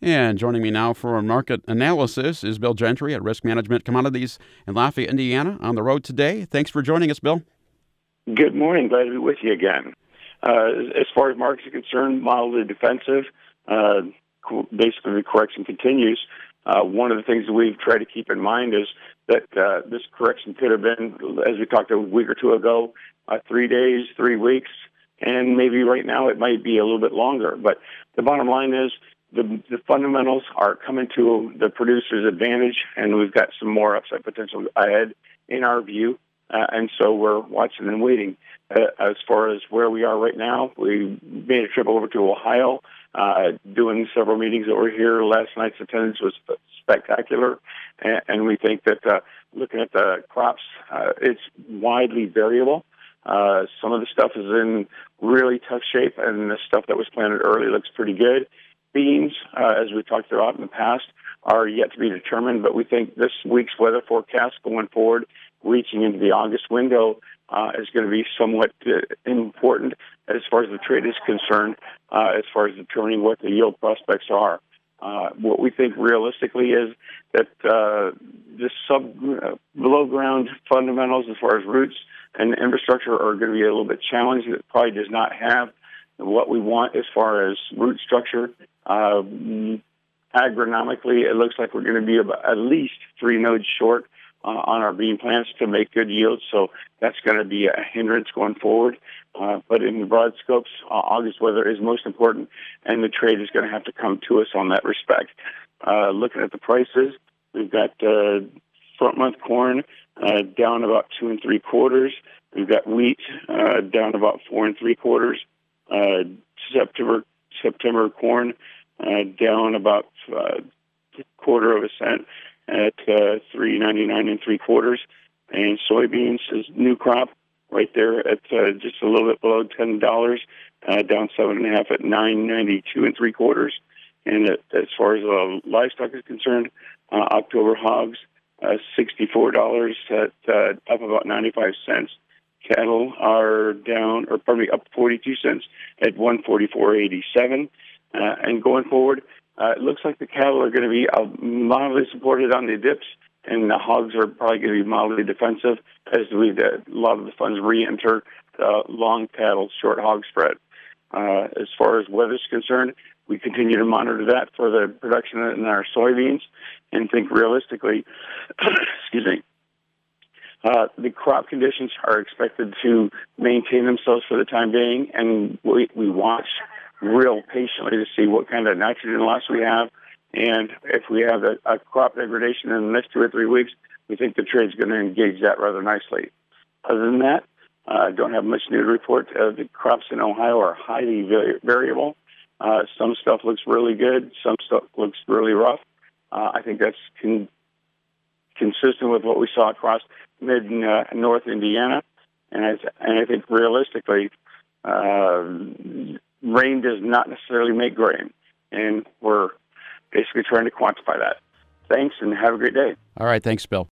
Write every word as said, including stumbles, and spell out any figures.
And joining me now for a market analysis is Bill Gentry at Risk Management Commodities in Lafayette, Indiana, on the road today. Thanks for joining us, Bill. Good morning. Glad to be with you again. Uh, as far as markets are concerned, mildly defensive. Uh, basically, the correction continues. Uh, one of the things that we've tried to keep in mind is that uh, this correction could have been, as we talked a week or two ago, uh, three days, three weeks, and maybe right now it might be a little bit longer. But the bottom line is the, the fundamentals are coming to the producer's advantage, and we've got some more upside potential ahead in our view. Uh, and so we're watching and waiting. Uh, as far as where we are right now, we made a trip over to Ohio, uh, doing several meetings over here. Last night's attendance was spectacular, and, and we think that uh, looking at the crops, uh, it's widely variable. Uh, some of the stuff is in really tough shape, and the stuff that was planted early looks pretty good. Beans, uh, as we talked about in the past, are yet to be determined, but we think this week's weather forecast going forward, reaching into the August window, uh, is going to be somewhat uh, important as far as the trade is concerned, uh, as far as determining what the yield prospects are. Uh, what we think realistically is that uh, the sub uh, below ground fundamentals as far as roots and infrastructure are going to be a little bit challenged. It probably does not have what we want as far as root structure. Uh, agronomically, it looks like we're going to be about at least three nodes short Uh, on our bean plants to make good yields, so that's going to be a hindrance going forward. Uh, but in the broad scopes, uh, August weather is most important, and the trade is going to have to come to us on that respect. Uh, looking at the prices, we've got uh, front month corn uh, down about two and three quarters. We've got wheat uh, down about four and three quarters. Uh, September September corn uh, down about uh, quarter of a cent at uh, three ninety nine and three quarters, and soybeans is new crop right there at uh, just a little bit below ten dollars, uh, down seven and a half at nine ninety two and three quarters. And uh, as far as uh, livestock is concerned, uh, October hogs uh, sixty four dollars at uh, up about ninety five cents. Cattle are down, or pardon me, up forty two cents at one forty four eighty seven. Uh, and going forward, Uh, it looks like the cattle are going to be uh, mildly supported on the dips, and the hogs are probably going to be mildly defensive as we uh, a lot of the funds re-enter the long cattle, short hog spread. Uh, as far as weather is concerned, we continue to monitor that for the production in our soybeans and think realistically, excuse me, uh, the crop conditions are expected to maintain themselves for the time being, and we, we watch real patiently to see what kind of nitrogen loss we have. And if we have a, a crop degradation in the next two or three weeks, we think the trade's going to engage that rather nicely. Other than that, I uh, don't have much new to report. Uh, the crops in Ohio are highly vari- variable. Uh, some stuff looks really good. Some stuff looks really rough. Uh, I think that's con- consistent with what we saw across mid and uh, North Indiana. And I, th- and I think realistically, uh, rain does not necessarily make grain, and we're basically trying to quantify that. Thanks, and have a great day. All right, thanks, Bill.